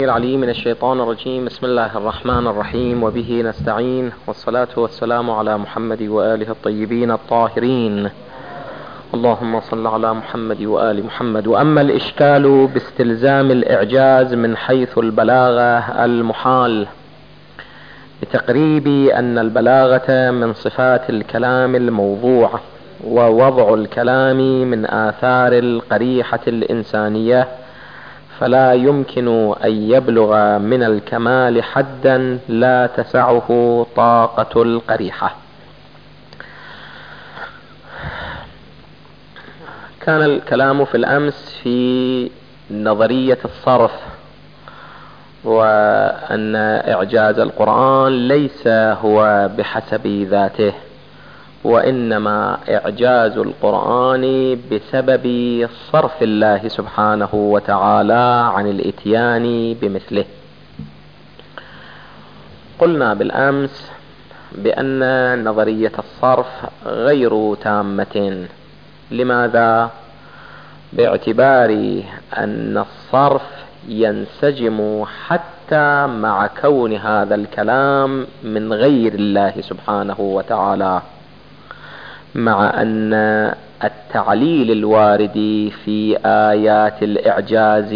العليم من الشيطان الرجيم. بسم الله الرحمن الرحيم، وبه نستعين، والصلاة والسلام على محمد وآله الطيبين الطاهرين. اللهم صل على محمد وآل محمد. وأما الإشكال باستلزام الإعجاز من حيث البلاغة المحال، بتقريب أن البلاغة من صفات الكلام الموضوع، ووضع الكلام من آثار القريحة الإنسانية، فلا يمكن أن يبلغ من الكمال حدا لا تسعه طاقة القريحة. كان الكلام في الأمس في نظرية الصرف، وأن إعجاز القرآن ليس هو بحسب ذاته، وإنما إعجاز القرآن بسبب صرف الله سبحانه وتعالى عن الإتيان بمثله. قلنا بالأمس بأن نظرية الصرف غير تامة. لماذا؟ باعتبار أن الصرف ينسجم حتى مع كون هذا الكلام من غير الله سبحانه وتعالى، مع أن التعليل الوارد في آيات الإعجاز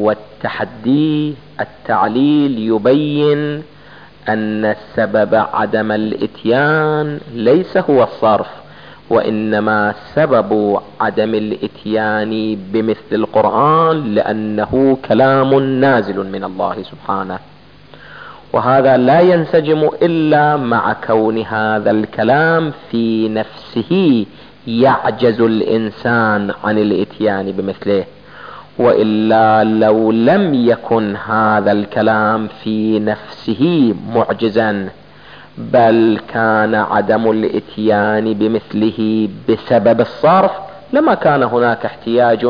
والتحدي، التعليل يبين أن السبب عدم الإتيان ليس هو الصرف، وإنما سبب عدم الإتيان بمثل القرآن لأنه كلام نازل من الله سبحانه، وهذا لا ينسجم إلا مع كون هذا الكلام في نفسه يعجز الإنسان عن الإتيان بمثله. وإلا لو لم يكن هذا الكلام في نفسه معجزا، بل كان عدم الإتيان بمثله بسبب الصرف، لما كان هناك احتياج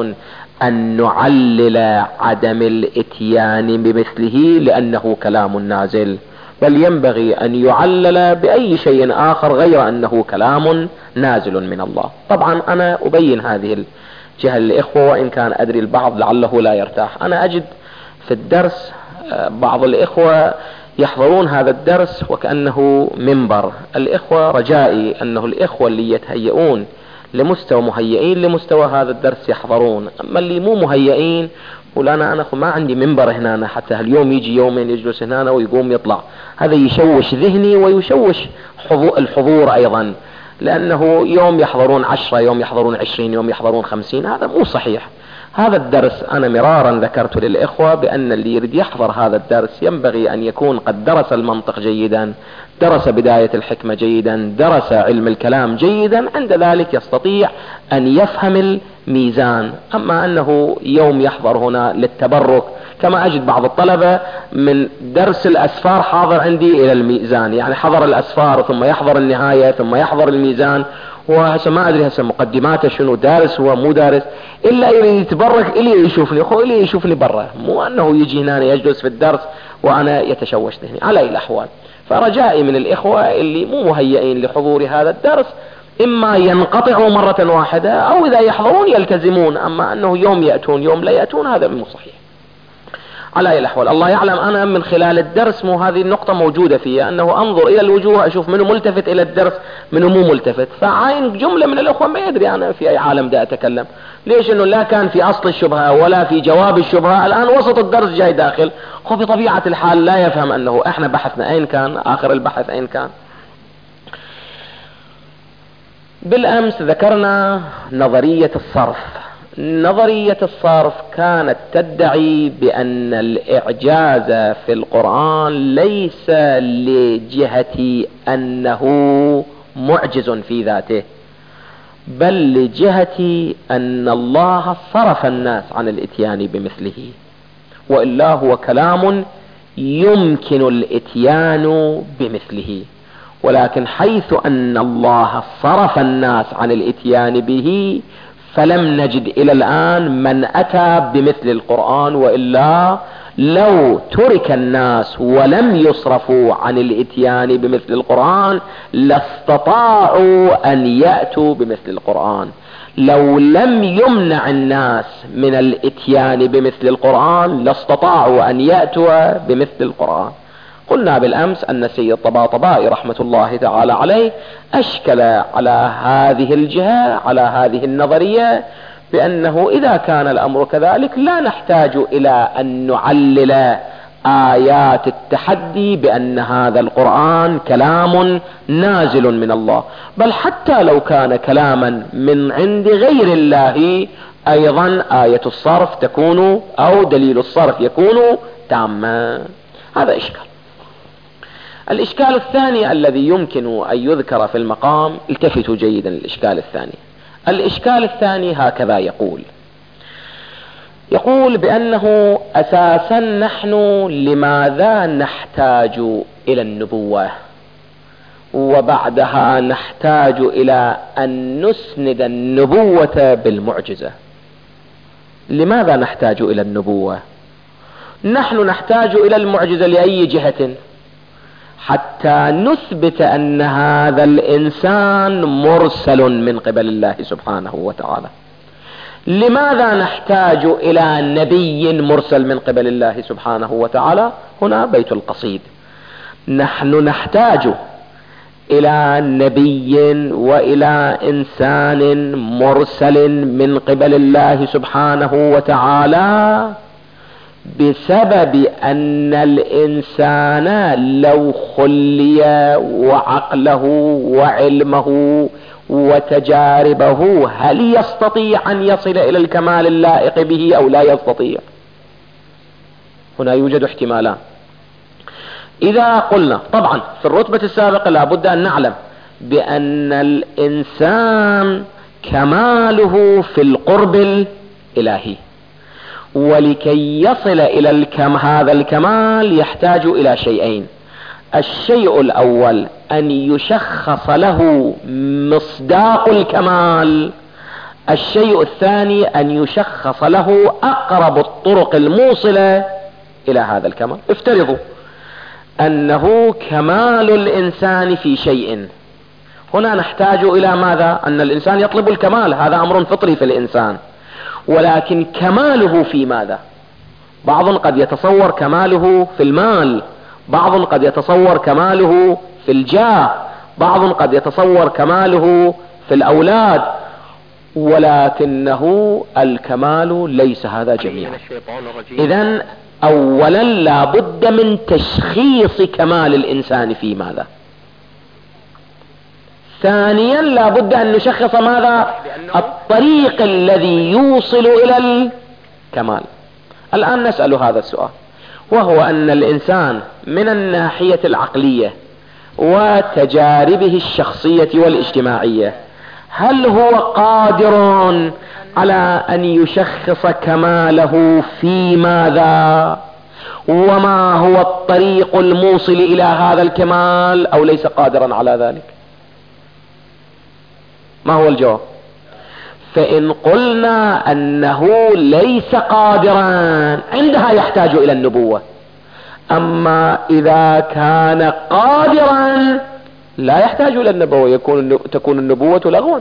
أن نعلل عدم الإتيان بمثله لأنه كلام نازل، بل ينبغي أن يعلل بأي شيء آخر غير أنه كلام نازل من الله. طبعا أنا أبين هذه الجهة للإخوة، وإن كان أدري البعض لعله لا يرتاح. أنا أجد في الدرس بعض الإخوة يحضرون هذا الدرس وكأنه منبر. الإخوة رجائي أنه الإخوة اللي يتهيئون لمستوى مهيئين لمستوى هذا الدرس يحضرون، أما اللي مو مهيئين ولا أنا ما عندي منبر هنا حتى اليوم يجي يومين يجلس هنا ويقوم يطلع، هذا يشوش ذهني ويشوش الحضور أيضا، لأنه يوم يحضرون 10، يوم يحضرون 20، يوم يحضرون 50، هذا مو صحيح. هذا الدرس أنا مرارا ذكرت للإخوة بأن اللي يريد يحضر هذا الدرس ينبغي أن يكون قد درس المنطق جيدا، درس بداية الحكمة جيدا، درس علم الكلام جيدا، عند ذلك يستطيع أن يفهم الميزان. أما أنه يوم يحضر هنا للتبرك، كما أجد بعض الطلبة من درس الأسفار حاضر عندي إلى الميزان، يعني حضر الأسفار ثم يحضر النهاية ثم يحضر الميزان، وهسه ما أدري هسه مقدماته شنو، دارس هو مو دارس، إلا يتبرك إلي يشوفني إلي يشوفني برا، مو أنه يجي هنا يجلس في الدرس وأنا يتشوش ذهني. على أي الأحوال، فرجائي من الإخوة اللي مو مهيئين لحضور هذا الدرس إما ينقطعوا مرة واحدة، أو إذا يحضرون يلتزمون، أما أنه يوم يأتون يوم لا يأتون هذا مو صحيح. على أي الأحوال، الله يعلم أنا من خلال الدرس مو هذه النقطة موجودة فيها، أنه أنظر إلى الوجوه أشوف منه ملتفت إلى الدرس منه مو ملتفت، فعين جملة من الأخوة ما يدري أنا في أي عالم دا أتكلم. ليش؟ أنه لا كان في أصل الشبهة ولا في جواب الشبهة، الآن وسط الدرس جاي داخل، هو بطبيعة الحال لا يفهم أنه إحنا بحثنا أين كان، آخر البحث أين كان. بالأمس ذكرنا نظرية الصرف. نظرية الصرف كانت تدعي بأن الإعجاز في القرآن ليس لجهة أنه معجز في ذاته، بل لجهة أن الله صرف الناس عن الإتيان بمثله، وإلا هو كلام يمكن الإتيان بمثله، ولكن حيث أن الله صرف الناس عن الإتيان به فلم نجد إلى الآن من أتى بمثل القرآن، وإلا لو ترك الناس ولم يصرفوا عن الإتيان بمثل القرآن لاستطاعوا أن يأتوا بمثل القرآن، لو لم يمنع الناس من الاتيان بمثل القرآن لاستطاعوا أن يأتوا بمثل القرآن. قلنا بالأمس أن السيد الطباطبائي رحمة الله تعالى عليه أشكل على هذه الجهة، على هذه النظرية، بأنه إذا كان الأمر كذلك لا نحتاج إلى أن نعلل آيات التحدي بأن هذا القرآن كلام نازل من الله، بل حتى لو كان كلاما من عند غير الله أيضا آية الصرف تكون أو دليل الصرف يكون تاما. هذا إشكال. الإشكال الثاني الذي يمكن أن يذكر في المقام، التفتوا جيدا الإشكال الثاني. الإشكال الثاني هكذا يقول بأنه أساسا نحن لماذا نحتاج إلى النبوة وبعدها نحتاج إلى أن نسند النبوة بالمعجزة؟ لماذا نحتاج إلى النبوة؟ نحن نحتاج إلى المعجزة لأي جهة؟ حتى نثبت أن هذا الإنسان مرسل من قبل الله سبحانه وتعالى. لماذا نحتاج إلى نبي مرسل من قبل الله سبحانه وتعالى؟ هنا بيت القصيد. نحن نحتاج إلى نبي وإلى إنسان مرسل من قبل الله سبحانه وتعالى بسبب أن الإنسان لو خلي وعقله وعلمه وتجاربه هل يستطيع أن يصل إلى الكمال اللائق به أو لا يستطيع؟ هنا يوجد احتمالان. إذا قلنا طبعا في الرتبة السابقة لابد أن نعلم بأن الإنسان كماله في القرب الإلهي، ولكي يصل إلى هذا الكمال يحتاج إلى شيئين. الشيء الأول أن يشخص له مصداق الكمال. الشيء الثاني أن يشخص له أقرب الطرق الموصلة إلى هذا الكمال. افترضوا أنه كمال الإنسان في شيء، هنا نحتاج إلى ماذا؟ أن الإنسان يطلب الكمال، هذا أمر فطري في الإنسان، ولكن كماله في ماذا؟ بعض قد يتصور كماله في المال، بعض قد يتصور كماله في الجاه، بعض قد يتصور كماله في الأولاد، ولكنه الكمال ليس هذا جميعا. إذن أولا لا بد من تشخيص كمال الإنسان في ماذا. ثانيا لا بد أن نشخص ماذا؟ الطريق الذي يوصل إلى الكمال. الآن نسأل هذا السؤال، وهو أن الإنسان من الناحية العقلية وتجاربه الشخصية والاجتماعية هل هو قادر على أن يشخص كماله في ماذا؟ وما هو الطريق الموصل إلى هذا الكمال، أو ليس قادرا على ذلك؟ ما هو الجواب؟ فإن قلنا أنه ليس قادرا عندها يحتاج إلى النبوة. أما إذا كان قادرا لا يحتاج إلى النبوة، تكون النبوة لغوا.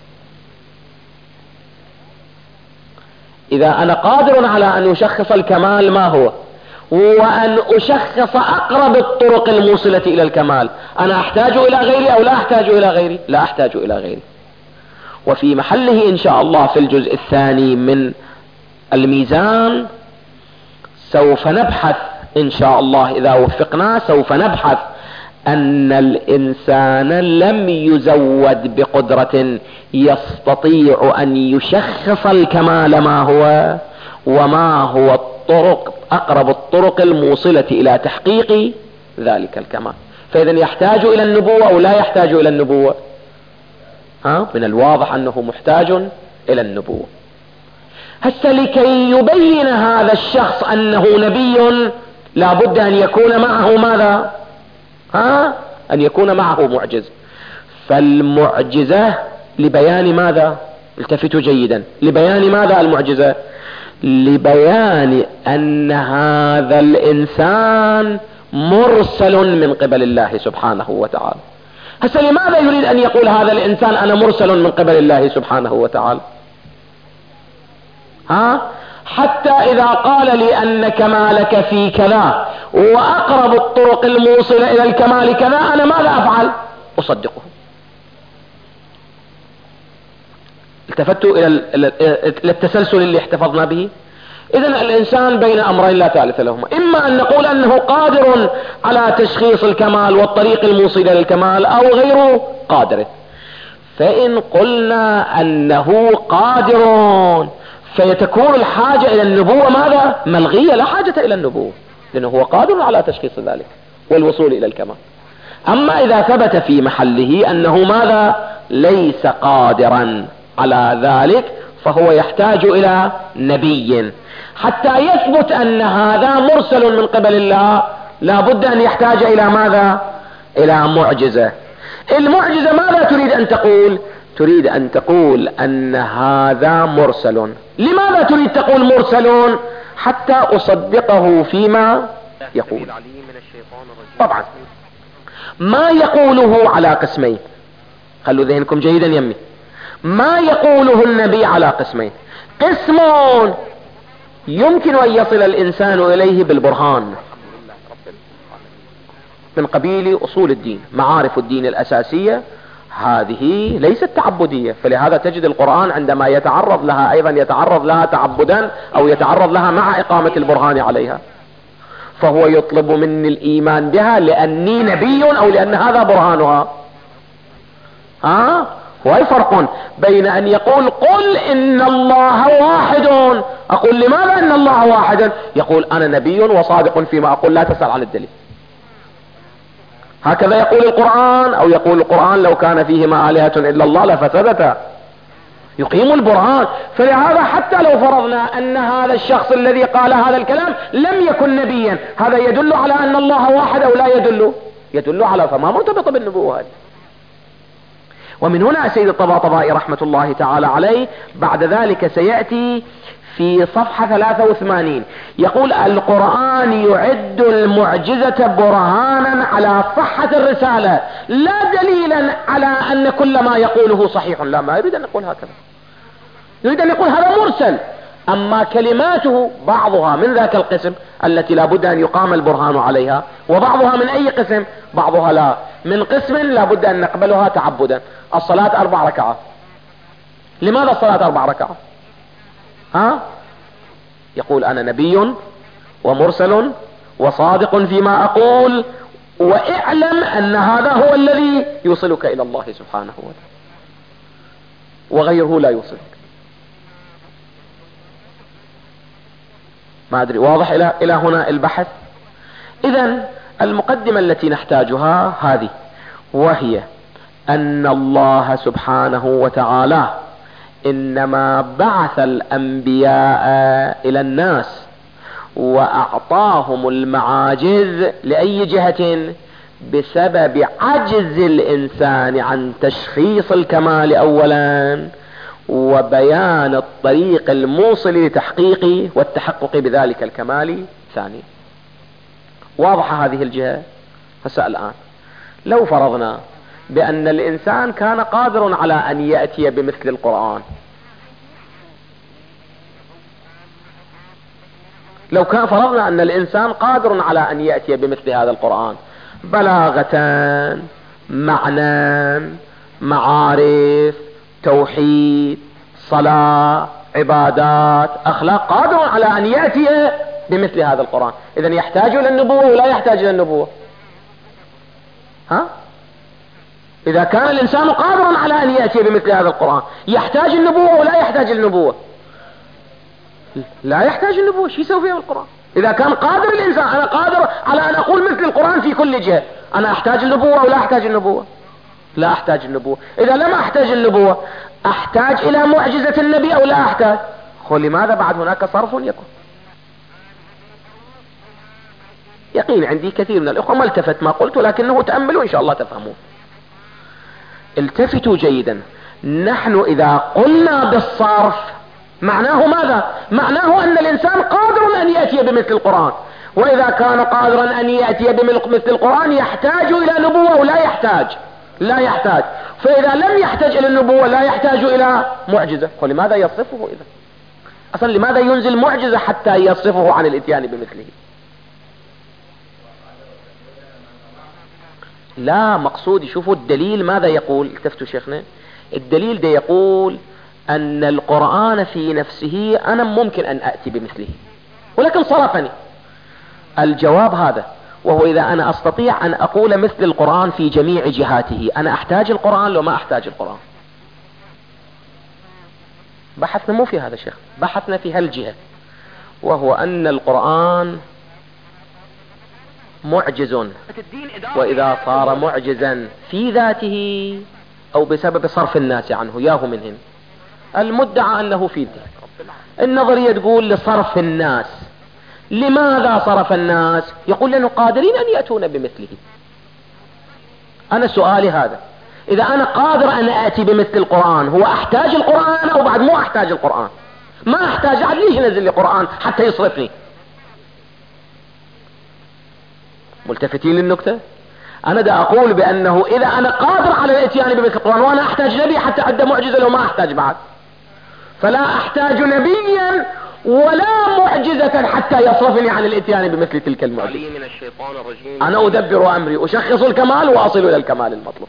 إذا أنا قادر على أن أشخص الكمال ما هو، وأن أشخص أقرب الطرق الموصلة إلى الكمال، أنا أحتاج إلى غيري أو لا أحتاج إلى غيري؟ لا أحتاج إلى غيري. وفي محله إن شاء الله في الجزء الثاني من الميزان سوف نبحث إن شاء الله إذا وفقنا، سوف نبحث أن الإنسان لم يزود بقدرة يستطيع أن يشخص الكمال ما هو، وما هو أقرب الطرق الموصلة إلى تحقيق ذلك الكمال. فإذا يحتاج إلى النبوة أو لا يحتاج إلى النبوة؟ من الواضح أنه محتاج إلى النبوة. هسه لكي يبين هذا الشخص أنه نبي لا بد أن يكون معه ماذا؟ أن يكون معه معجز. فالمعجزة لبيان ماذا؟ التفتوا جيدا، لبيان ماذا المعجزة؟ لبيان أن هذا الإنسان مرسل من قبل الله سبحانه وتعالى. هسه لماذا يريد أن يقول هذا الإنسان أنا مرسل من قبل الله سبحانه وتعالى؟ حتى إذا قال لي أن كمالك في كذا وأقرب الطرق الموصلة إلى الكمال كذا، أنا ماذا أفعل؟ أصدقه. التفتوا إلى التسلسل اللي احتفظنا به. إذن الإنسان بين أمرين لا ثالث لهما، إما أن نقول أنه قادر على تشخيص الكمال والطريق الموصل للكمال، أو غير قادر. فإن قلنا أنه قادر فيتكون الحاجة إلى النبوة ماذا؟ ملغية، لا حاجة إلى النبوة، لأنه هو قادر على تشخيص ذلك والوصول إلى الكمال. أما إذا ثبت في محله أنه ماذا؟ ليس قادرا على ذلك، فهو يحتاج إلى نبي حتى يثبت أن هذا مرسل من قبل الله. لا بد أن يحتاج إلى ماذا؟ إلى معجزة. المعجزة ماذا تريد أن تقول؟ تريد أن تقول أن هذا مرسل. لماذا تريد تقول مرسل؟ حتى أصدقه فيما يقول. طبعا ما يقوله على قسمين، خلوا ذهنكم جيدا يمي. ما يقوله النبي على قسمين: قسم يمكن أن يصل الإنسان إليه بالبرهان من قبيل أصول الدين، معارف الدين الأساسية، هذه ليست تعبدية، فلهذا تجد القرآن عندما يتعرض لها أيضا يتعرض لها تعبدا أو يتعرض لها مع إقامة البرهان عليها. فهو يطلب مني الإيمان بها لأني نبي أو لأن هذا برهانها. هو فرق بين أن يقول قل إن الله واحد، أقول لماذا إن الله واحد؟ يقول أنا نبي وصادق فيما أقول، لا تسأل عن الدليل. هكذا يقول القرآن، أو يقول القرآن لو كان فيهما آلهة إلا الله لفسدتا، يقيم البرهان. فلهذا حتى لو فرضنا أن هذا الشخص الذي قال هذا الكلام لم يكن نبيا، هذا يدل على أن الله واحد أو لا يدل؟ يدل على، فما مرتبط بالنبوة هذه. ومن هنا سيد الطباطبائي رحمة الله تعالى عليه بعد ذلك سيأتي في صفحة 83 يقول: القرآن يعد المعجزة برهانا على صحة الرسالة، لا دليلا على أن كل ما يقوله صحيح. لا، ما يريد أن يقول هكذا، يريد أن يقول هذا مرسل. أما كلماته بعضها من ذاك القسم التي لا بد أن يقام البرهان عليها، وبعضها من أي قسم؟ بعضها لا، من قسم لا بد أن نقبلها تعبدا. الصلاة 4 ركعات. لماذا الصلاة 4 ركعات؟ يقول أنا نبي ومرسل وصادق فيما أقول، واعلم أن هذا هو الذي يوصلك إلى الله سبحانه وتعالى، وغيره لا يوصلك. ما أدري واضح إلى هنا البحث؟ إذن المقدمة التي نحتاجها هذه، وهي أن الله سبحانه وتعالى إنما بعث الأنبياء إلى الناس وأعطاهم المعاجز لأي جهة؟ بسبب عجز الإنسان عن تشخيص الكمال أولا، وبيان الطريق الموصل لتحقيق والتحقق بذلك الكمال ثانيا. واضحة هذه الجهة؟ هسه الآن لو فرضنا بأن الإنسان كان قادر على أن يأتي بمثل القرآن، لو كان فرضنا أن الإنسان قادر على أن يأتي بمثل هذا القرآن، بلاغة، معنى، معارف، توحيد، صلاة، عبادات، أخلاق، قادر على أن يأتي بمثل هذا القرآن، إذن يحتاج إلى النبوة ولا يحتاج إلى النبوة؟ إذا كان الإنسان قادرا على أن يأتي بمثل هذا القرآن يحتاج النبوة ولا يحتاج النبوة؟ لا يحتاج النبوة. شو يسوي فيها القرآن؟ إذا كان قادر الإنسان، أنا قادر على أن أقول مثل القرآن في كل جهة، أنا أحتاج النبوة أو لا أحتاج النبوة؟ لا أحتاج النبوة. إذا لم أحتاج النبوة أحتاج إلى معجزة النبي أو لا أحتاج؟ لماذا بعد هناك صرف يكون؟ يقين عندي كثير من الأخوة ما التفت ما قلت، لكنه تأملوا إن شاء الله تفهمون. التفتوا جيدا. نحن إذا قلنا بالصرف معناه ماذا؟ معناه أن الإنسان قادر أن يأتي بمثل القرآن، وإذا كان قادرا أن يأتي بمثل القرآن يحتاج إلى نبوة ولا يحتاج؟ لا يحتاج. فإذا لم يحتاج إلى النبوة لا يحتاج إلى معجزة، فلماذا يصفه إذا؟ أصلا لماذا ينزل معجزة حتى يصفه عن الإتيان بمثله؟ لا، مقصود شوفوا الدليل ماذا يقول. التفتوا شيخنا، الدليل ده يقول أن القرآن في نفسه أنا ممكن أن أتي بمثله، ولكن صرفني. الجواب هذا، وهو إذا أنا أستطيع أن أقول مثل القرآن في جميع جهاته، أنا أحتاج القرآن لو ما أحتاج القرآن؟ بحثنا مو في هذا شيخ، بحثنا في هالجهة، وهو أن القرآن معجز، وإذا صار معجزا في ذاته أو بسبب صرف الناس عنه ياهو منهم. المدعى أنه في ذاته، النظرية تقول لصرف الناس. لماذا صرف الناس؟ يقول لأنه قادرين أن يأتون بمثله. أنا سؤالي هذا، إذا أنا قادر أن أأتي بمثل القرآن، هو أحتاج القرآن أو بعد مو أحتاج القرآن؟ ما أحتاج، عاد ليش ينزل لي قرآن حتى يصرفني؟ ملتفتين للنكتة؟ أنا دا أقول بأنه إذا أنا قادر على الإتيان بمثل القرآن وأنا أحتاج نبي حتى أدى معجزة لو ما أحتاج بعد، فلا أحتاج نبيا ولا معجزة حتى يصرفني عن الإتيان بمثل تلك المعجزة. أنا أدبر أمري، أشخص الكمال وأصل إلى الكمال المطلوب.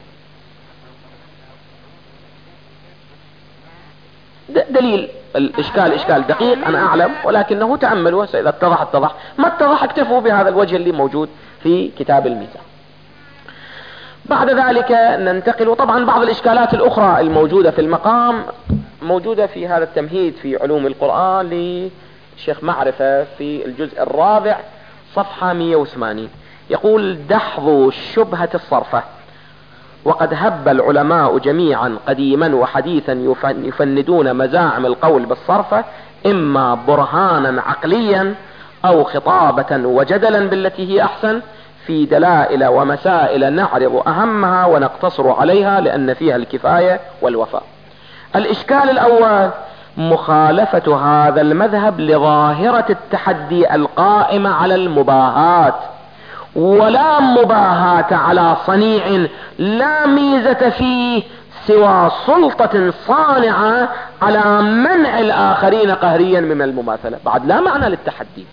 دليل الإشكال إشكال دقيق أنا أعلم، ولكنه تأملوا، إذا اتضح اتضح، ما اتضح اكتفوا بهذا الوجه اللي موجود في كتاب الميزان. بعد ذلك ننتقل، وطبعا بعض الإشكالات الأخرى الموجودة في المقام موجودة في هذا التمهيد في علوم القرآن لشيخ معرفة في الجزء الرابع صفحة 180. يقول: دحض شبهة الصرفة. وقد هب العلماء جميعا قديما وحديثا يفندون مزاعم القول بالصرفة، إما برهانا عقليا أو خطابة وجدلا بالتي هي أحسن، في دلائل ومسائل نعرض أهمها ونقتصر عليها لأن فيها الكفاية والوفاء. الإشكال الأول: مخالفة هذا المذهب لظاهرة التحدي القائمة على المباهات، ولا مباهاة على صنيع لا ميزة فيه سوى سلطة صانعة على منع الآخرين قهريا من المماثلة. بعد لا معنى للتحدي.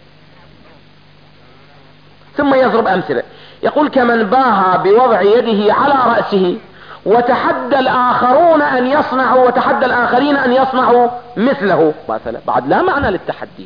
ثم يضرب أمثلة، يقول: كمن باها بوضع يده على رأسه وتحدى الآخرون أن يصنعوا وتحدى الآخرين أن يصنعوا مثله مثلا. بعد لا معنى للتحدي.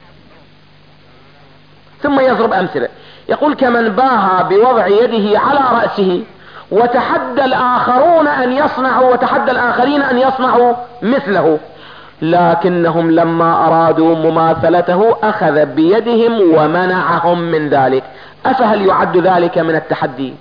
ثم يضرب أمثلة، يقول: كمن باها بوضع يده على رأسه وتحدى الآخرون أن يصنعوا وتحدى الآخرين أن يصنعوا مثله، لكنهم لما أرادوا مماثلته أخذ بيدهم ومنعهم من ذلك. أفهل يعد ذلك من التحدي؟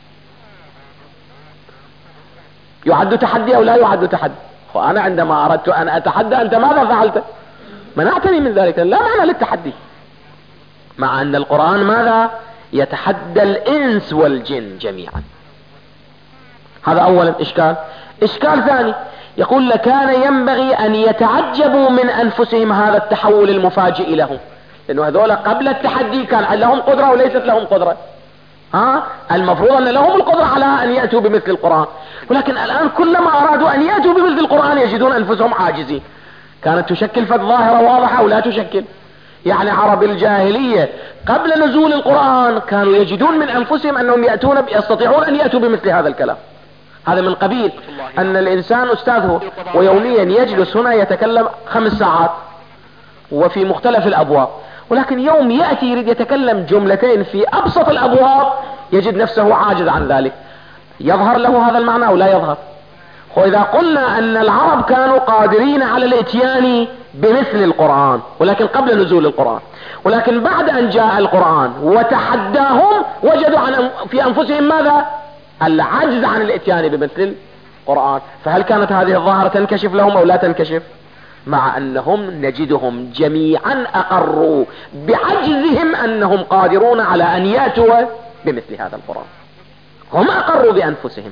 يعد تحدي أو لا يعد تحدي؟ وأنا عندما أردت أن أتحدى أنت ماذا فعلت؟ منعتني من ذلك، لا معنى للتحدي. مع أن القرآن ماذا؟ يتحدى الإنس والجن جميعا. هذا أولا إشكال. إشكال ثاني، يقول: لكان ينبغي أن يتعجبوا من أنفسهم هذا التحول المفاجئ لهم، لأنه هذول قبل التحدي كان لهم قدرة وليست لهم قدرة. المفروض أن لهم القدرة على أن يأتوا بمثل القرآن، ولكن الآن كلما أرادوا أن يأتوا بمثل القرآن يجدون أنفسهم عاجزين. كانت تشكل ظاهرة واضحة أو لا تشكل؟ يعني عرب الجاهلية قبل نزول القرآن كانوا يجدون من أنفسهم أنهم يستطيعون أن يأتوا بمثل هذا الكلام. هذا من قبيل أن الإنسان أستاذه ويوميا يجلس هنا يتكلم 5 ساعات وفي مختلف الأبواب، ولكن يوم يأتي يريد يتكلم جملتين في أبسط الأبواب يجد نفسه عاجز عن ذلك. يظهر له هذا المعنى أو لا يظهر؟ وإذا قلنا أن العرب كانوا قادرين على الإتيان بمثل القرآن ولكن قبل نزول القرآن، ولكن بعد أن جاء القرآن وتحداهم وجدوا في أنفسهم ماذا؟ العجز عن الإتيان بمثل القرآن. فهل كانت هذه الظاهرة تنكشف لهم أو لا تنكشف؟ مع أنهم نجدهم جميعا أقروا بعجزهم أنهم قادرون على أن يأتوا بمثل هذا القرآن. هم أقروا بأنفسهم،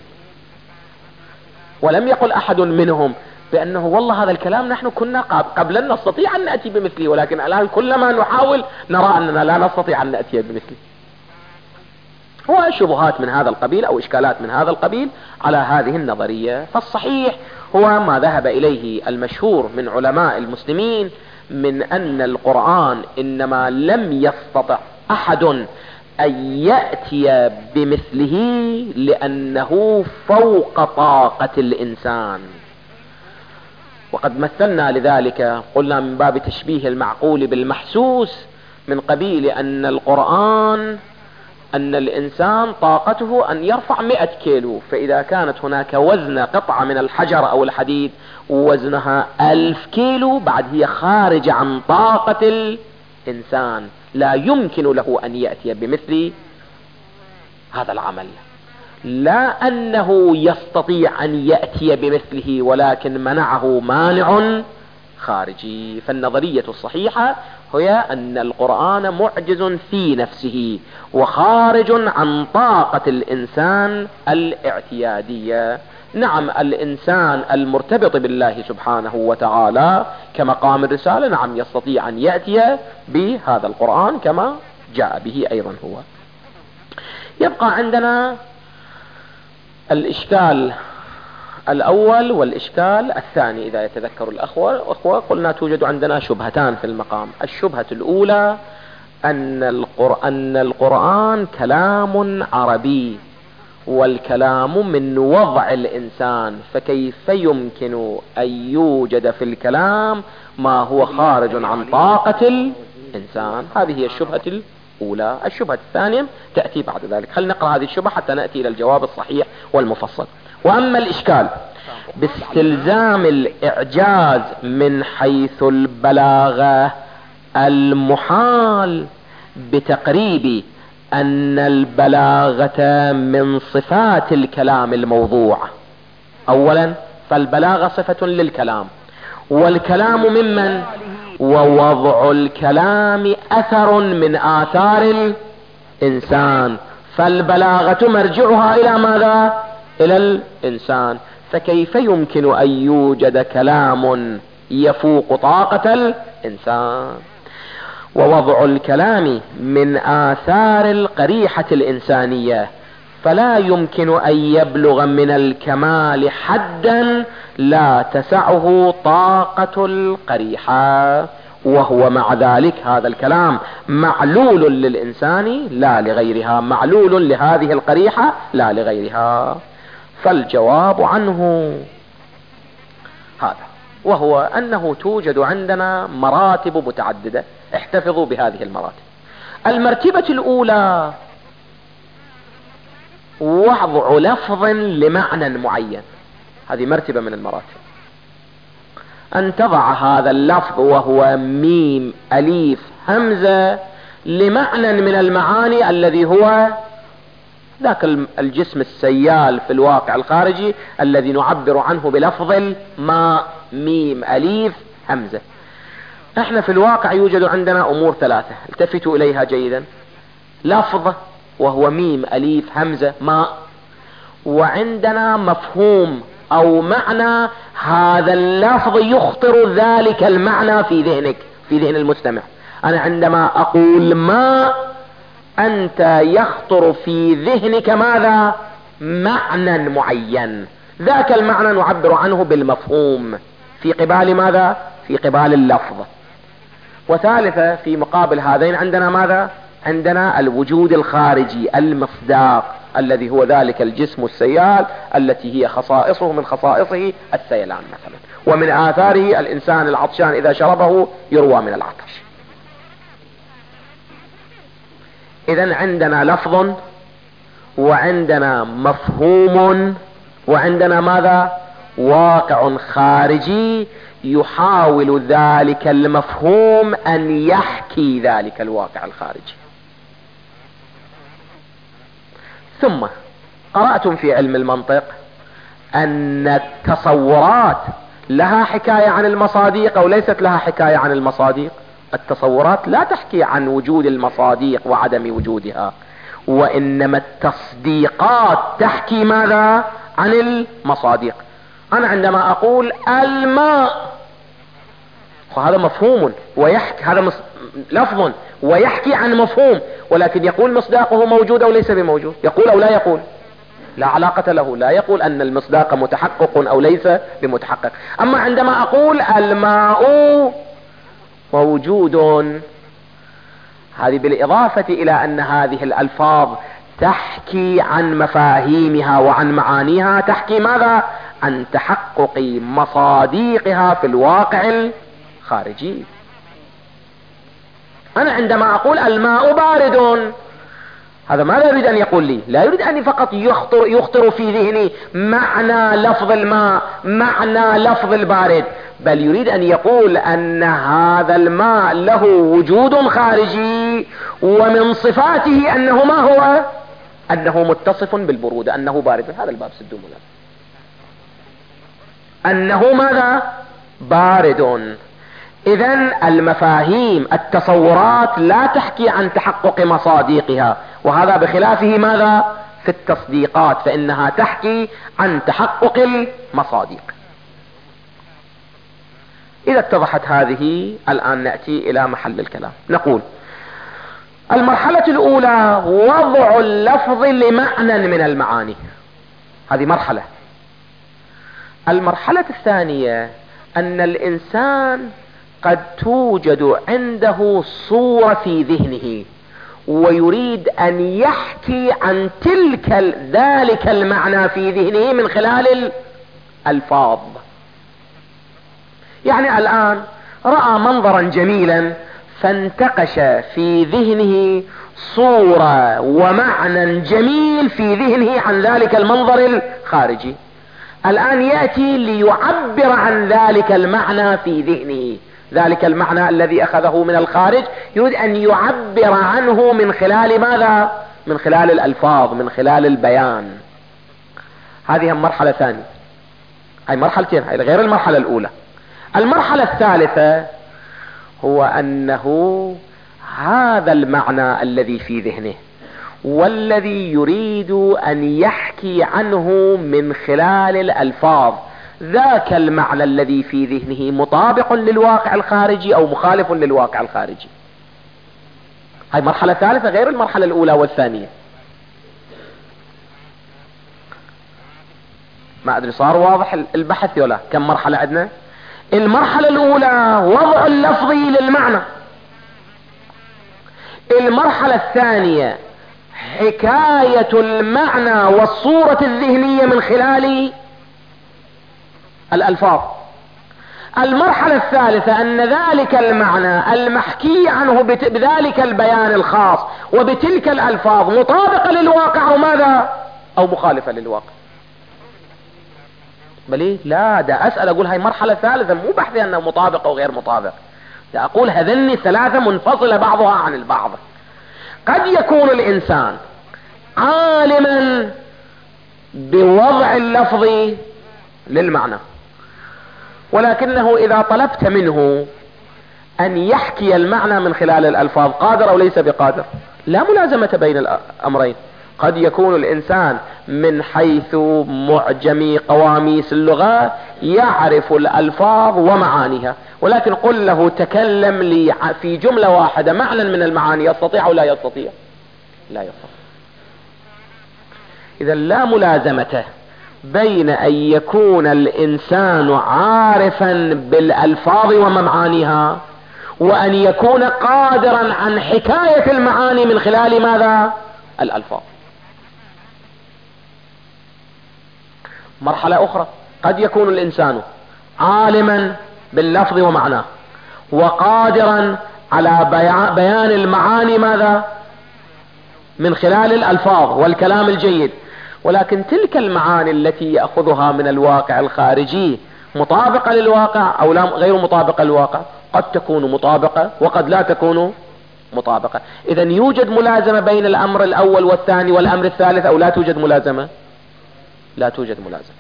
ولم يقل أحد منهم بأنه والله هذا الكلام نحن كنا قبل أن نستطيع أن نأتي بمثله، ولكن الآن كلما نحاول نرى أننا لا نستطيع أن نأتي بمثله. وشبهات من هذا القبيل أو إشكالات من هذا القبيل على هذه النظرية. فالصحيح هو ما ذهب إليه المشهور من علماء المسلمين من أن القرآن إنما لم يستطع أحد أن يأتي بمثله لأنه فوق طاقة الإنسان. وقد مثلنا لذلك، قلنا من باب تشبيه المعقول بالمحسوس، من قبيل أن القرآن أن الإنسان طاقته أن يرفع 100 كيلو، فإذا كانت هناك وزن قطعة من الحجر أو الحديد وزنها 1000 كيلو، بعد هي خارجة عن طاقة الإنسان، لا يمكن له أن يأتي بمثل هذا العمل. لا أنه يستطيع أن يأتي بمثله، ولكن منعه مانع خارجي. فالنظرية الصحيحة هي أن القرآن معجز في نفسه وخارج عن طاقة الإنسان الاعتيادية. نعم، الإنسان المرتبط بالله سبحانه وتعالى كمقام الرسالة نعم يستطيع أن يأتي بهذا القرآن كما جاء به أيضا هو. يبقى عندنا الإشكال الأول والإشكال الثاني. إذا يتذكر الأخوة قلنا توجد عندنا شبهتان في المقام. الشبهة الأولى أن القرآن كلام عربي، والكلام من وضع الإنسان، فكيف يمكن أن يوجد في الكلام ما هو خارج عن طاقة الإنسان؟ هذه هي الشبهة الأولى. الشبهة الثانية تأتي بعد ذلك. خلينا نقرأ هذه الشبهة حتى نأتي إلى الجواب الصحيح والمفصل. وأما الإشكال باستلزام الإعجاز من حيث البلاغة المحال بتقريب أن البلاغة من صفات الكلام الموضوع. أولا، فالبلاغة صفة للكلام، والكلام ممن؟ ووضع الكلام أثر من آثار الإنسان، فالبلاغة مرجعها إلى ماذا؟ إلى الإنسان. فكيف يمكن أن يوجد كلام يفوق طاقة الإنسان؟ ووضع الكلام من آثار القريحة الإنسانية، فلا يمكن أن يبلغ من الكمال حدا لا تسعه طاقة القريحة، وهو مع ذلك هذا الكلام معلول للإنسان لا لغيرها، معلول لهذه القريحة لا لغيرها. فالجواب عنه هذا، وهو أنه توجد عندنا مراتب متعددة. احتفظوا بهذه المراتب. المرتبة الأولى وضع لفظ لمعنى معين، هذه مرتبة من المراتب. أن تضع هذا اللفظ وهو ميم أليف همزة لمعنى من المعاني الذي هو ذاك الجسم السيال في الواقع الخارجي الذي نعبر عنه بلفظ الماء، ميم أليف همزة. احنا في الواقع يوجد عندنا أمور ثلاثة، التفتوا إليها جيدا. لفظ وهو ميم أليف همزة ماء، وعندنا مفهوم أو معنى، هذا اللفظ يخطر ذلك المعنى في ذهنك، في ذهن المستمع. أنا عندما أقول ماء أنت يخطر في ذهنك ماذا؟ معنى معين، ذاك المعنى نعبر عنه بالمفهوم في قبال ماذا؟ في قبال اللفظ. وثالثة في مقابل هذين عندنا ماذا؟ عندنا الوجود الخارجي المصداق الذي هو ذلك الجسم السيال التي هي خصائصه من خصائصه السيلان مثلا، ومن آثاره الإنسان العطشان إذا شربه يروى من العطش. إذن عندنا لفظ وعندنا مفهوم وعندنا ماذا؟ واقع خارجي يحاول ذلك المفهوم أن يحكي ذلك الواقع الخارجي. ثم قرأتم في علم المنطق أن التصورات لها حكاية عن المصادق أو ليست لها حكاية عن المصادق؟ التصورات لا تحكي عن وجود المصادق وعدم وجودها، وإنما التصديقات تحكي ماذا؟ عن المصادق. أنا عندما أقول الماء وهذا مفهوم ويحكي، هذا لفظ ويحكي عن مفهوم، ولكن يقول مصداقه موجود أو ليس بموجود، يقول أو لا يقول، لا علاقة له، لا يقول أن المصداق متحقق أو ليس بمتحقق. أما عندما أقول الماء موجود، هذه بالإضافة إلى أن هذه الألفاظ تحكي عن مفاهيمها وعن معانيها، تحكي ماذا؟ عن تحقق مصاديقها في الواقع الخارجي. أنا عندما أقول الماء بارد، هذا ماذا يريد أن يقول لي؟ لا يريد أن فقط يخطر في ذهني معنى لفظ الماء، معنى لفظ البارد، بل يريد أن يقول أن هذا الماء له وجود خارجي، ومن صفاته أنه ما هو؟ أنه متصف بالبرودة، أنه بارد. هذا الباب سدوا أنه ماذا؟ بارد. إذن المفاهيم التصورات لا تحكي عن تحقق مصاديقها، وهذا بخلافه ماذا؟ في التصديقات، فإنها تحكي عن تحقق المصاديق. إذا اتضحت هذه، الآن نأتي إلى محل الكلام. نقول المرحلة الأولى وضع اللفظ لمعنى من المعاني، هذه مرحلة. المرحلة الثانية أن الإنسان قد توجد عنده صورة في ذهنه، ويريد أن يحكي عن ذلك المعنى في ذهنه من خلال الألفاظ. يعني الآن رأى منظرا جميلا، فانتقش في ذهنه صورة ومعنى جميل في ذهنه عن ذلك المنظر الخارجي. الآن يأتي ليعبر عن ذلك المعنى في ذهنه، ذلك المعنى الذي أخذه من الخارج، يريد أن يعبر عنه من خلال ماذا؟ من خلال الألفاظ، من خلال البيان. هذه مرحلة ثانية، هي مرحلتين، هي غير المرحلة الأولى. المرحلة الثالثة هو أنه هذا المعنى الذي في ذهنه والذي يريد أن يحكي عنه من خلال الألفاظ، ذاك المعنى الذي في ذهنه مطابق للواقع الخارجي أو مخالف للواقع الخارجي. هاي مرحلة ثالثة غير المرحلة الأولى والثانية. ما أدري صار واضح البحث ولا؟ كم مرحلة عندنا؟ المرحلة الأولى وضع اللفظي للمعنى، المرحلة الثانية حكاية المعنى والصورة الذهنية من خلال الألفاظ، المرحلة الثالثة أن ذلك المعنى المحكي عنه بذلك البيان الخاص وبتلك الألفاظ مطابقة للواقع أو ماذا؟ أو مخالفة للواقع. بل لا، ده أسأل أقول هاي مرحلة ثالثة، مو بحثي أنه مطابق أو غير مطابق، ده أقول هذني ثلاثة منفصلة بعضها عن البعض. قد يكون الإنسان عالما بوضع اللفظ للمعنى، ولكنه إذا طلبت منه أن يحكي المعنى من خلال الألفاظ قادر أو ليس بقادر؟ لا ملازمة بين الأمرين. قد يكون الإنسان من حيث معجمي قواميس اللغة يعرف الألفاظ ومعانيها، ولكن قل له تكلم لي في جملة واحدة معنى من المعاني، يستطيع أو لا يستطيع؟ لا يستطيع. إذا لا ملازمة بين أن يكون الإنسان عارفا بالألفاظ ومعانيها وأن يكون قادرا عن حكاية المعاني من خلال ماذا؟ الألفاظ. مرحلة أخرى، قد يكون الإنسان عالما باللفظ ومعناه وقادرا على بيان المعاني ماذا؟ من خلال الألفاظ والكلام الجيد، ولكن تلك المعاني التي يأخذها من الواقع الخارجي مطابقة للواقع أو غير مطابقة للواقع؟ قد تكون مطابقة وقد لا تكون مطابقة. إذا يوجد ملازمة بين الأمر الأول والثاني والأمر الثالث أو لا توجد ملازمة؟ لا توجد ملازمة.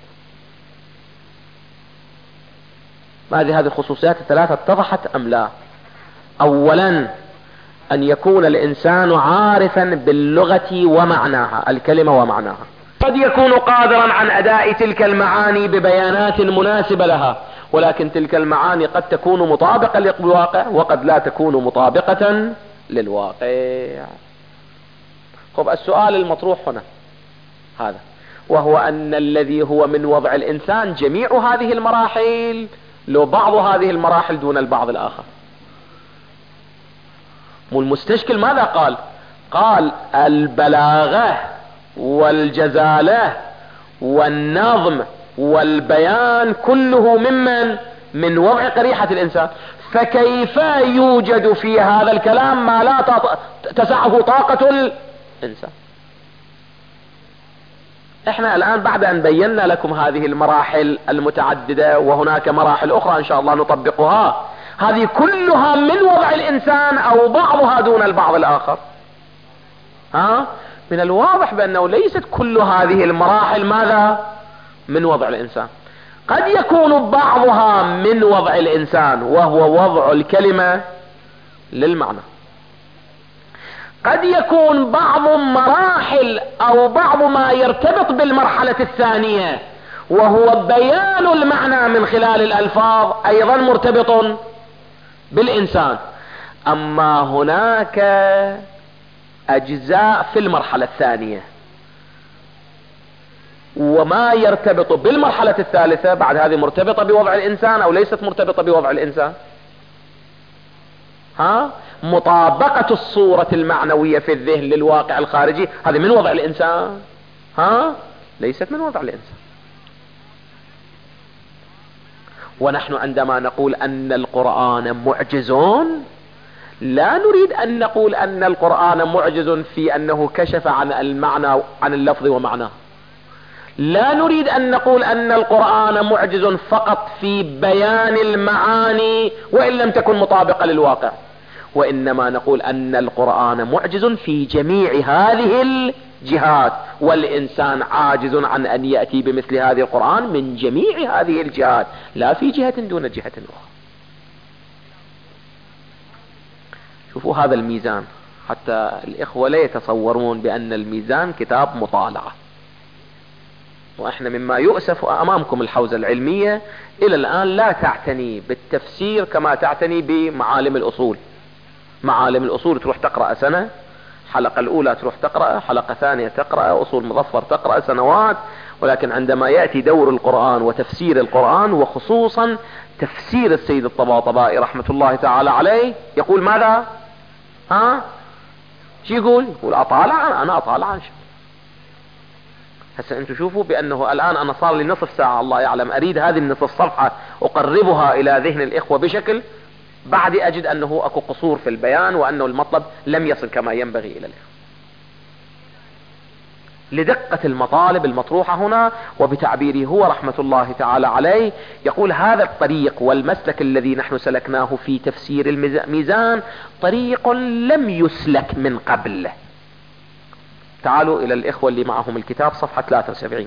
هذه الخصوصيات الثلاثة اتضحت أم لا؟ أولا أن يكون الإنسان عارفا باللغة ومعناها، الكلمة ومعناها، قد يكون قادرا عن أداء تلك المعاني ببيانات مناسبة لها، ولكن تلك المعاني قد تكون مطابقة للواقع وقد لا تكون مطابقة للواقع. طب السؤال المطروح هنا هذا، وهو أن الذي هو من وضع الإنسان جميع هذه المراحل لو بعض هذه المراحل دون البعض الآخر. والمستشكل ماذا قال؟ قال البلاغة والجزالة والنظم والبيان كله ممن من وضع قريحة الإنسان، فكيف يوجد في هذا الكلام ما لا تسعه طاقة الإنسان؟ احنا الآن بعد أن بينا لكم هذه المراحل المتعددة، وهناك مراحل أخرى إن شاء الله نطبقها، هذه كلها من وضع الإنسان أو بعضها دون البعض الآخر. من الواضح بأنه ليست كل هذه المراحل ماذا؟ من وضع الإنسان. قد يكون بعضها من وضع الإنسان وهو وضع الكلمة للمعنى، قد يكون بعض مراحل أو بعض ما يرتبط بالمرحلة الثانية وهو بيان المعنى من خلال الألفاظ أيضا مرتبط بالإنسان. أما هناك أجزاء في المرحلة الثانية وما يرتبط بالمرحلة الثالثة بعد هذه مرتبطة بوضع الإنسان أو ليست مرتبطة بوضع الإنسان. مطابقة الصورة المعنوية في الذهن للواقع الخارجي هذه من وضع الإنسان، ليست من وضع الإنسان. ونحن عندما نقول أن القرآن معجز لا نريد أن نقول أن القرآن معجز في أنه كشف عن المعنى عن اللفظ ومعناه، لا نريد أن نقول أن القرآن معجز فقط في بيان المعاني وإن لم تكن مطابقة للواقع، وإنما نقول أن القرآن معجز في جميع هذه الجهات، والإنسان عاجز عن أن يأتي بمثل هذه القرآن من جميع هذه الجهات، لا في جهة دون جهة أخرى. شوفوا هذا الميزان، حتى الإخوة لا يتصورون بأن الميزان كتاب مطالعة. وإحنا مما يؤسف أمامكم الحوزة العلمية إلى الآن لا تعتني بالتفسير كما تعتني بمعالم الأصول. معالم الأصول تروح تقرأ سنة، حلقة الأولى تروح تقرأ، حلقة ثانية تقرأ، أصول مظفر تقرأ سنوات، ولكن عندما يأتي دور القرآن وتفسير القرآن وخصوصا تفسير السيد الطباطبائي رحمة الله تعالى عليه يقول ماذا؟ شو يقول؟ يقول أنا أطالع عن شيء. هسه انتم شوفوا بأنه الآن أنا صار لي نصف ساعة الله يعلم أريد هذه النصف صفحة أقربها إلى ذهن الإخوة بشكل بعد أجد أنه أكو قصور في البيان وأنه المطلب لم يصل كما ينبغي إلى الإخوة، لدقة المطالب المطروحة هنا. وبتعبيره هو رحمة الله تعالى عليه يقول هذا الطريق والمسلك الذي نحن سلكناه في تفسير الميزان طريق لم يسلك من قبل. تعالوا إلى الإخوة اللي معهم الكتاب صفحة 73،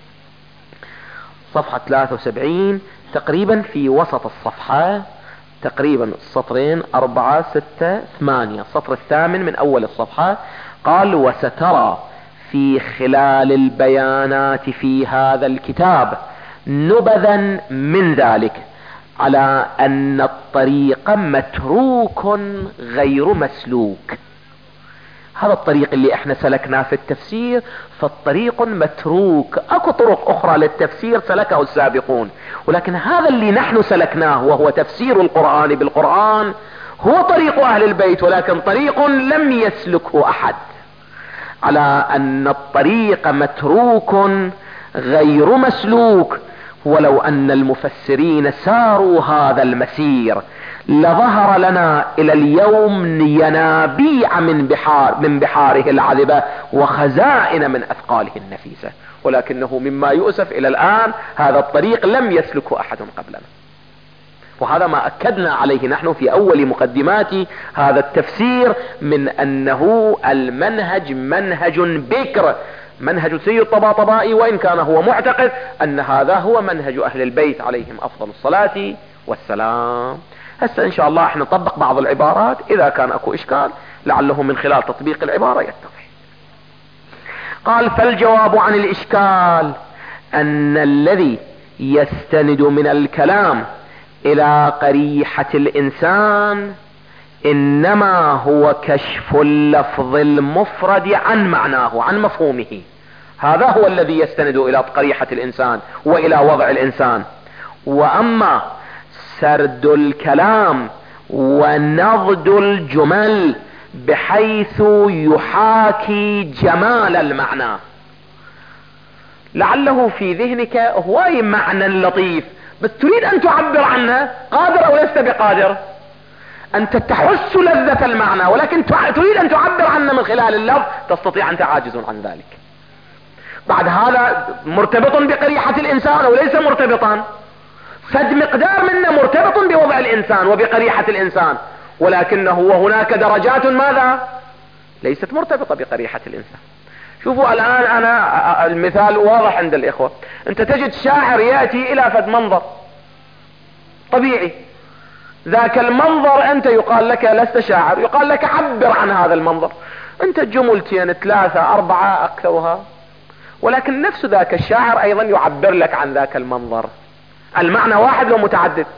صفحة 73 تقريبا في وسط الصفحة، تقريبا السطرين 4 6 8 السطر الثامن من أول الصفحة. قال وسترى في خلال البيانات في هذا الكتاب نبذا من ذلك على أن الطريق متروك غير مسلوك. هذا الطريق اللي احنا سلكناه في التفسير فالطريق متروك، اكو طرق اخرى للتفسير سلكه السابقون، ولكن هذا اللي نحن سلكناه وهو تفسير القرآن بالقرآن هو طريق اهل البيت، ولكن طريق لم يسلكه احد، على ان الطريق متروك غير مسلوك. ولو ان المفسرين ساروا هذا المسير لظهر لنا الى اليوم ينابيع من بحاره العذبة وخزائن من اثقاله النفيسة، ولكنه مما يؤسف الى الان هذا الطريق لم يسلكه احد قبلنا. وهذا ما اكدنا عليه نحن في اول مقدمات هذا التفسير من انه المنهج منهج بكر، منهج سيد الطباطبائي، وان كان هو معتقد ان هذا هو منهج اهل البيت عليهم افضل الصلاة والسلام. هسه ان شاء الله احنا نطبق بعض العبارات، اذا كان اكو اشكال لعله من خلال تطبيق العبارة يتضح. قال فالجواب عن الاشكال ان الذي يستند من الكلام الى قريحة الانسان انما هو كشف اللفظ المفرد عن معناه، عن مفهومه. هذا هو الذي يستند الى قريحة الانسان والى وضع الانسان. واما سرد الكلام ونضد الجمل بحيث يحاكي جمال المعنى، لعله في ذهنك هواي معنى لطيف بس تريد ان تعبر عنه، قادر او لست بقادر؟ انت تحس لذة المعنى ولكن تريد ان تعبر عنه من خلال اللفظ، تستطيع، انت عاجز عن ذلك. بعد هذا مرتبط بقريحة الانسان او ليس مرتبطا؟ فد مقدار منه مرتبط بوضع الانسان وبقريحة الانسان، ولكنه وهناك درجات ماذا؟ ليست مرتبطة بقريحة الانسان. شوفوا الان انا المثال واضح عند الاخوة، انت تجد شاعر يأتي الى فد منظر طبيعي، ذاك المنظر انت يقال لك لست شاعر، يقال لك عبر عن هذا المنظر، انت جملتين 3 4 اكثرها، ولكن نفس ذاك الشاعر ايضا يعبر لك عن ذاك المنظر. المعنى واحد لو متعدد،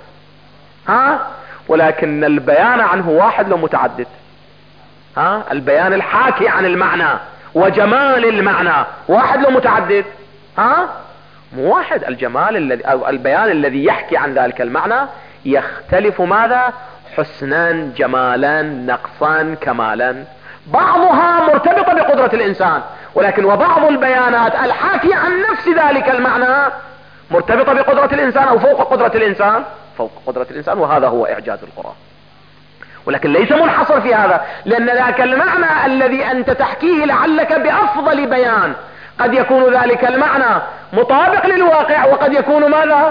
ولكن البيان عنه واحد لو متعدد. البيان الحاكي عن المعنى وجمال المعنى واحد لو متعدد، مو واحد. الجمال الذي او البيان الذي يحكي عن ذلك المعنى يختلف ماذا؟ حسنا، جمالا، نقصا، كمالا. بعضها مرتبطة بقدرة الانسان، ولكن وبعض البيانات الحاكية عن نفس ذلك المعنى مرتبطة بقدرة الانسان او فوق قدرة الانسان، فوق قدرة الانسان. وهذا هو اعجاز القرآن، ولكن ليس منحصر في هذا، لان ذاك المعنى الذي انت تحكيه لعلك بافضل بيان قد يكون ذلك المعنى مطابق للواقع وقد يكون ماذا؟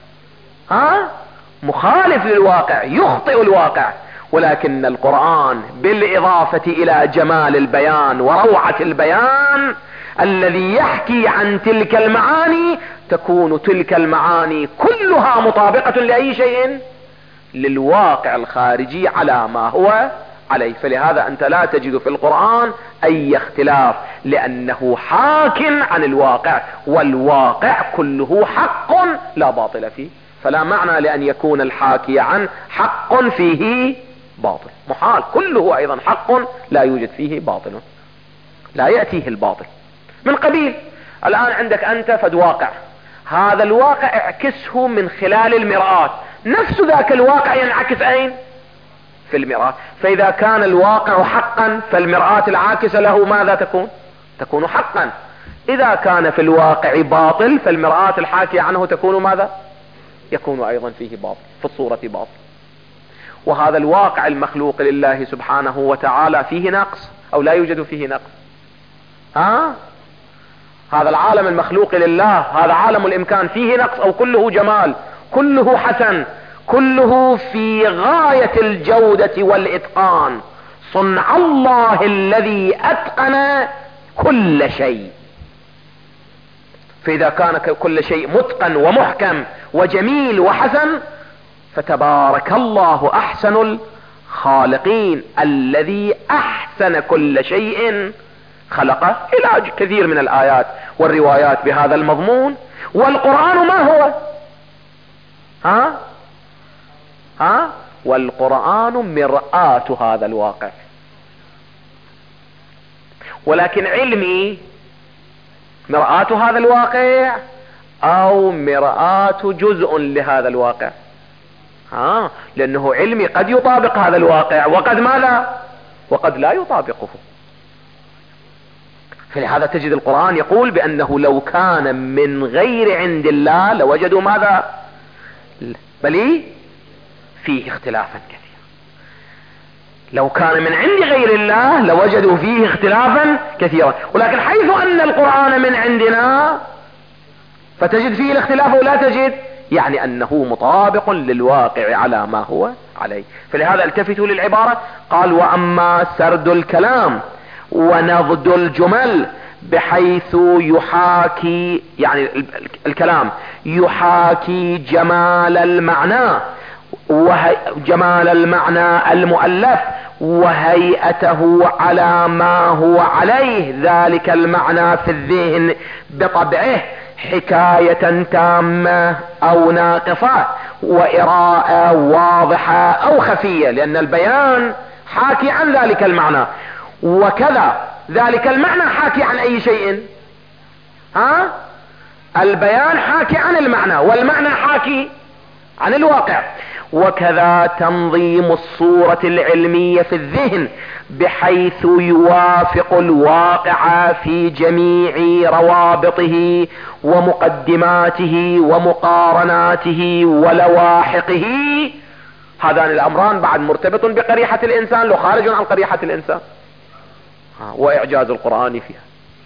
مخالف للواقع، يخطئ الواقع. ولكن القرآن بالاضافة الى جمال البيان وروعة البيان الذي يحكي عن تلك المعاني، تكون تلك المعاني كلها مطابقة لأي شيء؟ للواقع الخارجي على ما هو عليه. فلهذا انت لا تجد في القرآن اي اختلاف، لانه حاك عن الواقع، والواقع كله حق لا باطل فيه. فلا معنى لان يكون الحاكي عن حق فيه باطل، محال. كله ايضا حق لا يوجد فيه باطل، لا يأتيه الباطل. من قبيل الان عندك انت فد واقع، هذا الواقع اعكسه من خلال المرآة، نفس ذاك الواقع ينعكس اين؟ في المرآة. فاذا كان الواقع حقا فالمرآة العاكسة له ماذا تكون؟ تكون حقا. اذا كان في الواقع باطل فالمرآة الحاكية عنه تكون ماذا؟ يكون ايضا فيه باطل، في الصورة باطل. وهذا الواقع المخلوق لله سبحانه وتعالى فيه نقص او لا يوجد فيه نقص؟ هذا العالم المخلوق لله، هذا عالم الامكان، فيه نقص او كله جمال، كله حسن، كله في غاية الجودة والاتقان؟ صنع الله الذي اتقن كل شيء. فاذا كان كل شيء متقن ومحكم وجميل وحسن، فتبارك الله احسن الخالقين الذي احسن كل شيء خلقه. الى كثير من الايات والروايات بهذا المضمون. والقرآن ما هو؟ والقرآن مرآة هذا الواقع. ولكن علمي مرآة هذا الواقع او مرآة جزء لهذا الواقع؟ لانه علمي قد يطابق هذا الواقع وقد ماذا؟ وقد لا يطابقه. فلهذا تجد القرآن يقول بانه لو كان من غير عند الله لوجدوا ماذا؟ بل فيه اختلافا كثيرا. لو كان من عند غير الله لوجدوا فيه اختلافا كثيرا. ولكن حيث ان القرآن من عندنا فتجد فيه الاختلاف ولا تجد، يعني انه مطابق للواقع على ما هو عليه. فلهذا التفتوا للعبارة، قال واما سرد الكلام ونضد الجمل بحيث يحاكي، يعني الكلام يحاكي جمال المعنى جمال المعنى المؤلف وهيئته على ما هو عليه ذلك المعنى في الذهن بطبعه حكاية تامة او ناقصة، وإراءة واضحة أو خفية، لأن البيان حاكي عن ذلك المعنى، وكذا ذلك المعنى حاكي عن أي شيء؟ البيان حاكي عن المعنى، والمعنى حاكي عن الواقع. وكذا تنظيم الصورة العلمية في الذهن بحيث يوافق الواقع في جميع روابطه ومقدماته ومقارناته ولواحقه. هذان الأمران بعد مرتبط بقريحة الإنسان، لو خارج عن قريحة الإنسان، وإعجاز القرآن فيها.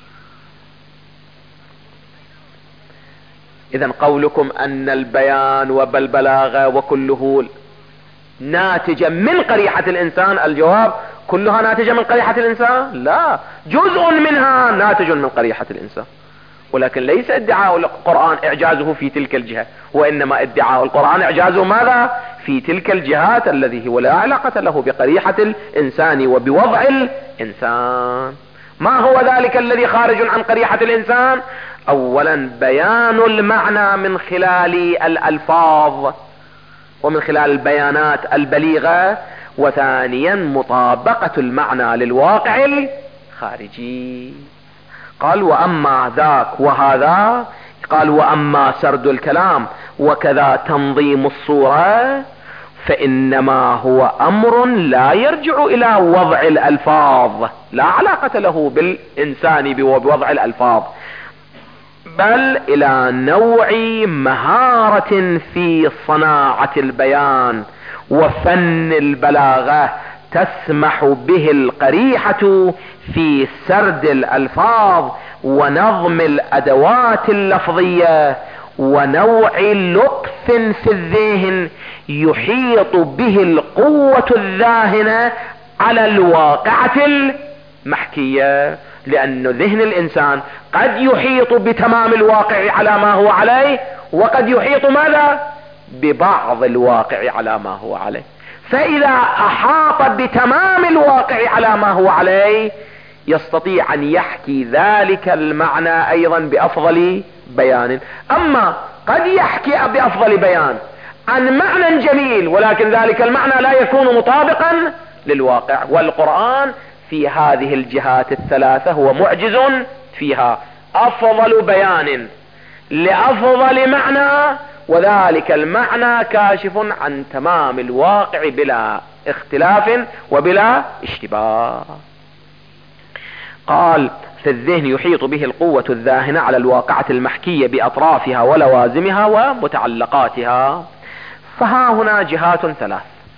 إذن قولكم أن البيان وبالبلاغة وكله ناتجة من قريحة الإنسان، الجواب كلها ناتجة من قريحة الإنسان؟ لا، جزء منها ناتج من قريحة الإنسان، ولكن ليس ادعاء القرآن إعجازه في تلك الجهة، وإنما ادعاء القرآن إعجازه ماذا؟ في تلك الجهات الذي هو لا علاقة له بقريحة الإنسان وبوضع الإنسان. ما هو ذلك الذي خارج عن قريحة الإنسان؟ أولا بيان المعنى من خلال الألفاظ ومن خلال البيانات البليغة، وثانيا مطابقة المعنى للواقع الخارجي. قال وأما ذاك وهذا، قال وأما سرد الكلام وكذا تنظيم الصورة فإنما هو أمر لا يرجع إلى وضع الألفاظ، لا علاقة له بالإنسان بوضع الألفاظ، بل إلى نوع مهارة في صناعة البيان وفن البلاغة تسمح به القريحة في سرد الألفاظ ونظم الأدوات اللفظية، ونوع لطف في الذهن يحيط به القوة الذاهنة على الواقعة المحكية. لأن ذهن الإنسان قد يحيط بتمام الواقع على ما هو عليه، وقد يحيط ماذا؟ ببعض الواقع على ما هو عليه. فإذا أحاط بتمام الواقع على ما هو عليه يستطيع أن يحكي ذلك المعنى أيضا بأفضل بيان. أما قد يحكي بأفضل بيان عن معنى جميل، ولكن ذلك المعنى لا يكون مطابقا للواقع، والقرآن في هذه الجهات الثلاثة هو معجز فيها. أفضل بيان لأفضل معنى، وذلك المعنى كاشف عن تمام الواقع بلا اختلاف وبلا اشتباه. قال في الذهن يحيط به القوة الذاهنة على الواقعة المحكية بأطرافها ولوازمها ومتعلقاتها. فها هنا جهات ثلاث.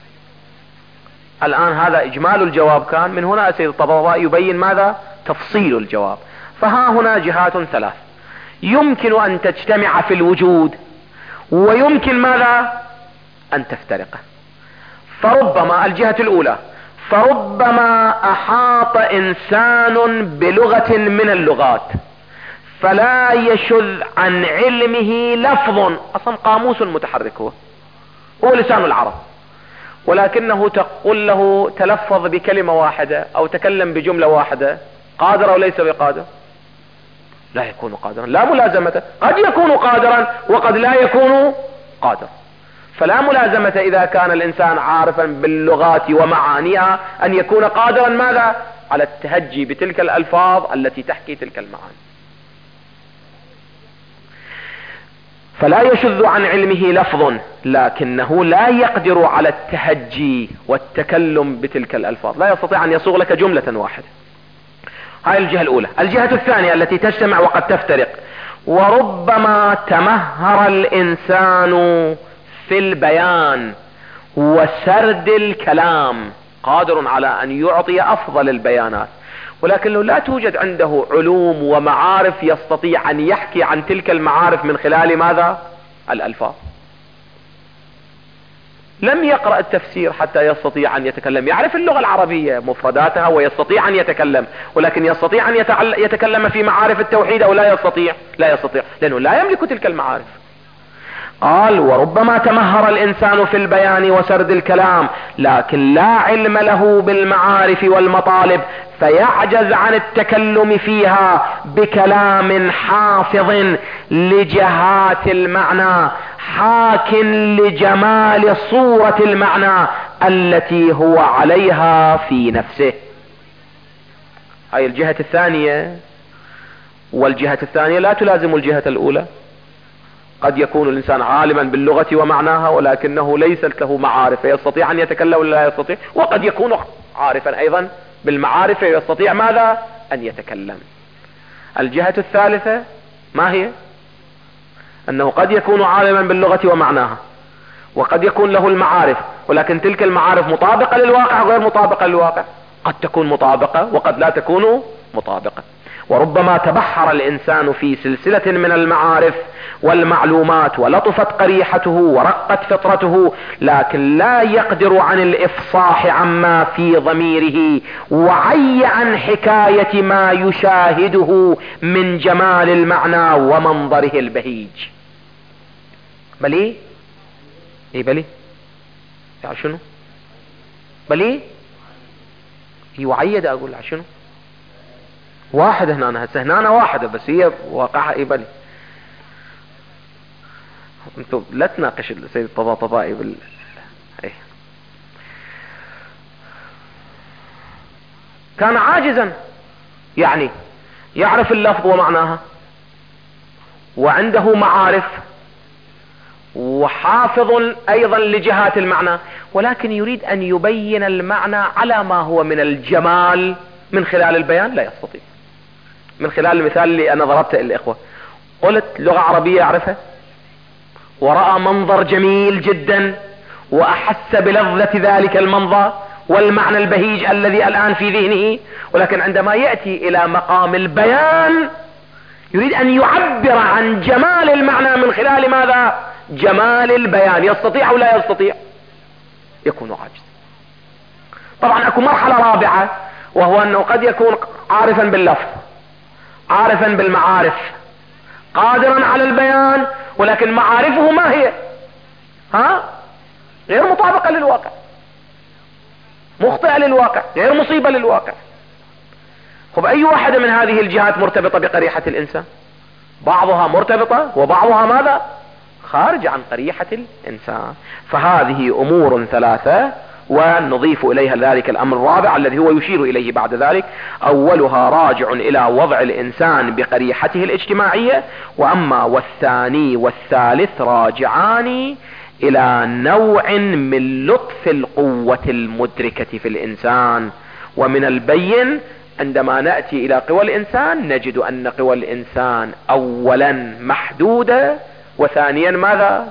الآن هذا إجمال الجواب كان، من هنا سيد الطبطبائي يبين ماذا؟ تفصيل الجواب. فها هنا جهات ثلاث يمكن أن تجتمع في الوجود، ويمكن ماذا؟ أن تفترق. فربما الجهة الأولى، فربما أحاط إنسان بلغة من اللغات فلا يشذ عن علمه لفظ، أصلا قاموس متحرك هو لسان العرب، ولكنه تقول له تلفظ بكلمة واحدة أو تكلم بجملة واحدة، قادر أو ليس بقادر؟ لا يكون قادرا، لا ملازمة. قد يكون قادرا وقد لا يكون قادر. فلا ملازمة إذا كان الإنسان عارفا باللغات ومعانيها أن يكون قادرا ماذا؟ على التهجي بتلك الألفاظ التي تحكي تلك المعاني. فلا يشذ عن علمه لفظ، لكنه لا يقدر على التهجي والتكلم بتلك الألفاظ، لا يستطيع أن يصوغ لك جملة واحدة. هاي الجهة الأولى. الجهة الثانية التي تجتمع وقد تفترق، وربما تمهر الإنسان في البيان وسرد الكلام، قادر على أن يعطي أفضل البيانات، ولكنه لا توجد عنده علوم ومعارف يستطيع أن يحكي عن تلك المعارف من خلال ماذا؟ الألفاظ. لم يقرأ التفسير حتى يستطيع أن يتكلم، يعرف اللغة العربية مفرداتها ويستطيع أن يتكلم، ولكن يستطيع أن يتكلم في معارف التوحيد أو لا يستطيع؟ لا يستطيع، لأنه لا يملك تلك المعارف. قال وربما تمهر الإنسان في البيان وسرد الكلام، لكن لا علم له بالمعارف والمطالب، فيعجز عن التكلم فيها بكلام حافظ لجهات المعنى حاك لجمال صورة المعنى التي هو عليها في نفسه. هاي الجهة الثانية، والجهة الثانية لا تلازم الجهة الأولى. قد يكون الإنسان عالما باللغة ومعناها ولكنه ليست له معارف يستطيع أن يتكلم ولا لا يستطيع، وقد يكون عارفا أيضا بالمعارف يستطيع ماذا؟ أن يتكلم. الجهة الثالثة ما هي؟ أنه قد يكون عالما باللغة ومعناها وقد يكون له المعارف، ولكن تلك المعارف مطابقة للواقع غير مطابقة للواقع. قد تكون مطابقة وقد لا تكون مطابقة. وربما تبحر الإنسان في سلسلة من المعارف والمعلومات ولطفت قريحته ورقت فطرته، لكن لا يقدر عن الإفصاح عما في ضميره وعي عن حكاية ما يشاهده من جمال المعنى ومنظره البهيج. بلي ايه بلي يعني شنو بلي يعيد اقول شنو واحد هنا هسه هنا واحدة بس هي واقعها ايه بلي. انتو لا تناقش السيد الطباطبائي ايه. كان عاجزا يعني يعرف اللفظ ومعناها وعنده معارف وحافظ ايضا لجهات المعنى، ولكن يريد ان يبين المعنى على ما هو من الجمال من خلال البيان لا يستطيع. من خلال المثال اللي انا ضربته للاخوة، قلت لغة عربية يعرفها ورأى منظر جميل جدا واحس بلذة ذلك المنظر والمعنى البهيج الذي الان في ذهنه، ولكن عندما يأتي الى مقام البيان يريد ان يعبر عن جمال المعنى من خلال ماذا؟ جمال البيان. يستطيع او لا يستطيع؟ يكون عاجز. طبعا اكو مرحلة رابعة، وهو انه قد يكون عارفا باللفظ عارفا بالمعارف قادرا على البيان، ولكن معارفه ما هي؟ غير مطابقة للواقع، مخطئة للواقع، غير مصيبة للواقع. خب اي واحدة من هذه الجهات مرتبطة بقريحة الانسان؟ بعضها مرتبطة وبعضها ماذا؟ خارج عن قريحة الانسان. فهذه امور ثلاثة، ونضيف اليها ذلك الامر الرابع الذي هو يشير اليه بعد ذلك. اولها راجع الى وضع الانسان بقريحته الاجتماعية، واما والثاني والثالث راجعان الى نوع من لطف القوة المدركة في الانسان. ومن البين عندما نأتي الى قوى الانسان نجد ان قوى الانسان اولا محدودة، وثانيا ماذا؟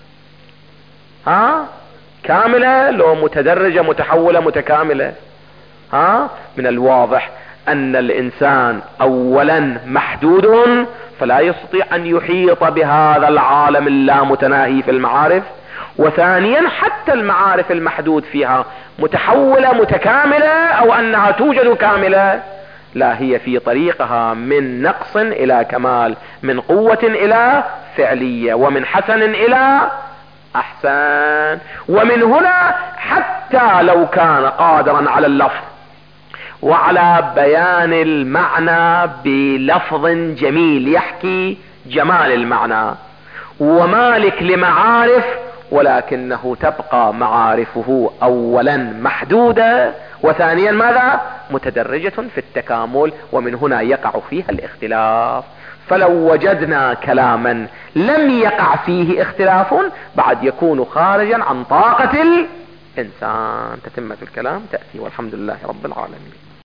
كاملة لو متدرجة متحولة متكاملة؟ من الواضح ان الانسان اولا محدود فلا يستطيع ان يحيط بهذا العالم اللامتناهي في المعارف، وثانيا حتى المعارف المحدود فيها متحولة متكاملة او انها توجد كاملة؟ لا، هي في طريقها من نقص الى كمال، من قوة الى فعلية، ومن حسن الى احسن. ومن هنا حتى لو كان قادرا على اللفظ وعلى بيان المعنى بلفظ جميل يحكي جمال المعنى ومالك لمعارف، ولكنه تبقى معارفه اولا محدودة، وثانيا ماذا؟ متدرجة في التكامل، ومن هنا يقع فيها الاختلاف. فلو وجدنا كلاما لم يقع فيه اختلاف بعد يكون خارجا عن طاقة الانسان. تتمة الكلام تأتي، والحمد لله رب العالمين.